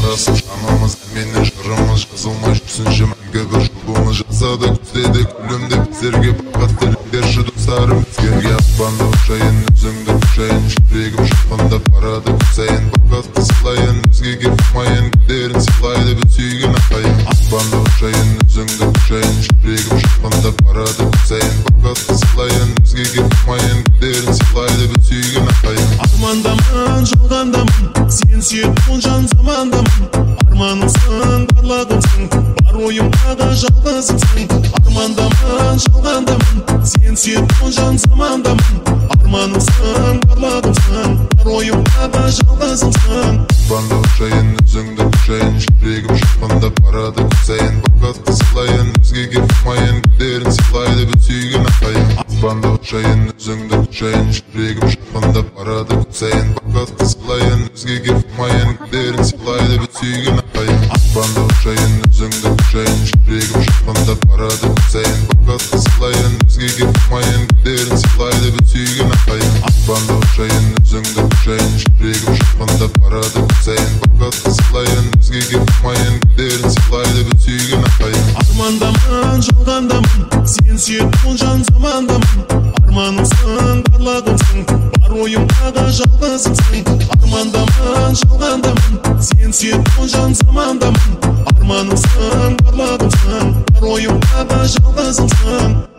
жарасып жанымыз әменнен жырымыз жазылмай жүрсінші мәңгі бір жұлдызны жасады күздеді күлімде біздерге бақыт тілерші достарым бізгерге аспанды ұшайын өзіңді құшайын жүрегім шыққанда барады күн сайын бақытты сыйлайын өзгеге қылмайын гүлдерін сыйлайды біз сүйген ағайын аспанды ұшайын өзіңді құшайын жүрегім шыққанда барады күн сайын бақытты сыйлайын өзгеге қылмайын гүлдерін сыйлайды біз сүйген ағайын армандамын жалғандамын сен сүйетін жан замандамын арманымсың барлығымсың бар ойымдағы жалғызымсың армандамын жалғандамын сен сүйетін жан замандамын арманымсың барлығымсың бар ойымдағы жалғызымсың аспанды ұшайын өзіңді құшайын жүрегім шыққанда барады күн сайын бақытты сыйлайын өзгеге қылмайын гүлдерін сыйлайды біз сүйген ағайын аспанды ұшайын өзіңді құшайын жүрегім шыққанда барады күн сайын бақытты сыйлайын өзгеге қылмайын гүлдерін сыйлайды біз сүйген ағайын аспанды ұшайын өзіңді құшайын жүрегім шыққанда барады күн сайын бақытты сыйлайын өзгеге қылмайын гүлдерін сыйлайды біз сүйген ағайын аспанды ұшайын өзіңді құшайын жүрегім шыққанда барады күн сайын бақытты сыйлайын өзгеге қылмайын гүлдерін сыйлайды біз сүйген ағайын армандамын жалғандамын сен сүйетін жан замандамын арманымсың барлығымсың бар ойымдағы жалғызымсың армандамын жалғандамын сен сүйетін жан замандамын арманымсың барлығымсың бар ойымдағы жалғызымсың